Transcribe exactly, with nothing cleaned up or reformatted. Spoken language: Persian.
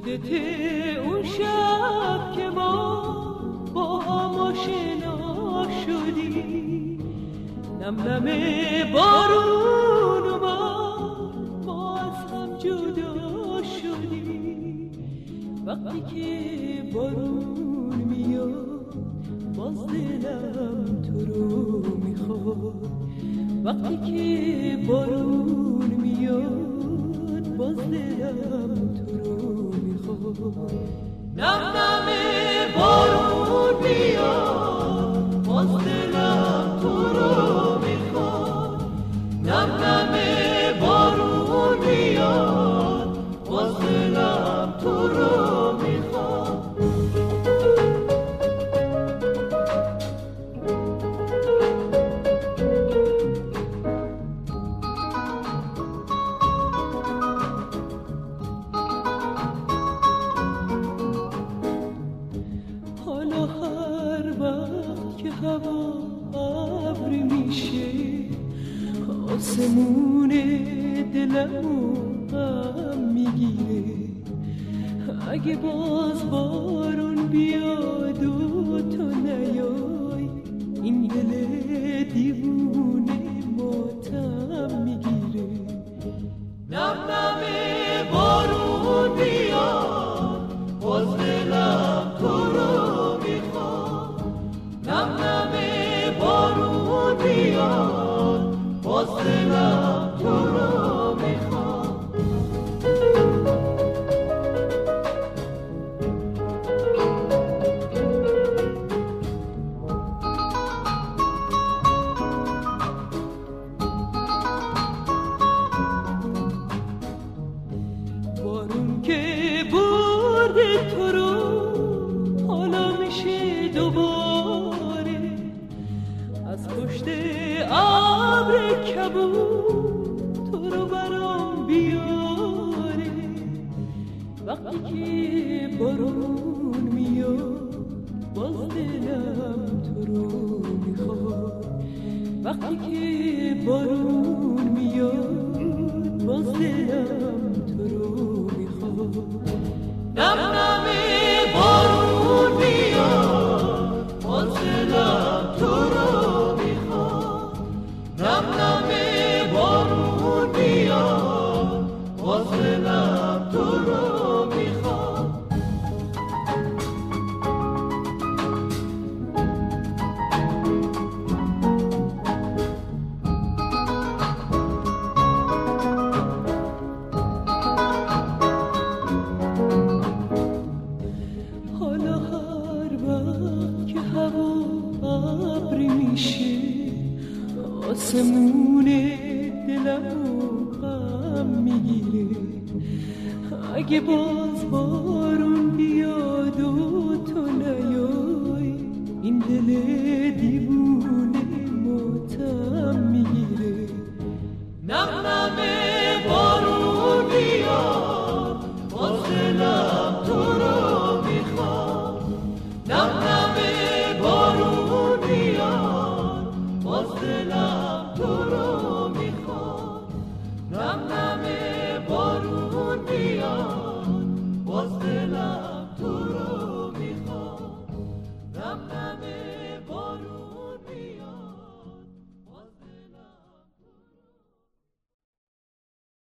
یادت اون شب که ما با هم آشنا شدی، نم نم بارون اومد ما از هم جدا شدی. وقتی که بارون میاد باز دلم تو رو میخواد، وقتی که بارون میاد باز دلم تو رو میخواد. نم نم بارون میاد باز دلم تو رو میخواد، نم نم بارون میاد باز دلم تو رو میخواد. حالا هر وقت که هوا ابری میشه آسمون دلمو غم میگیره. اگه باز بارون بیاد و تو نیای این دل دیوونه ماتم میگیره. نم نم بارون بیاد باز دلم تو رو میخواد، نم نم بارون بیاد باز دلم تو رو میخواد. بارون که برده تو رو حالا میشه دوباره از پشت ابر کبود تو رو برام بیاره. وقتی که بارون میاد باز دلم تو رو میخواد، وقتی که بارون میاد باز دلم تو رو میخواد. نم نم بارون میاد باز دلم تو رو میخواد، نم نم بارون میاد باز دلم تو رو میخواد. حالا هر وقت که هوا ابری میشه آسمون دلمو غم میگیره. اگه باز بارون بیاد و تو نیای این دل دیوونه ماتم میگیره. نم نم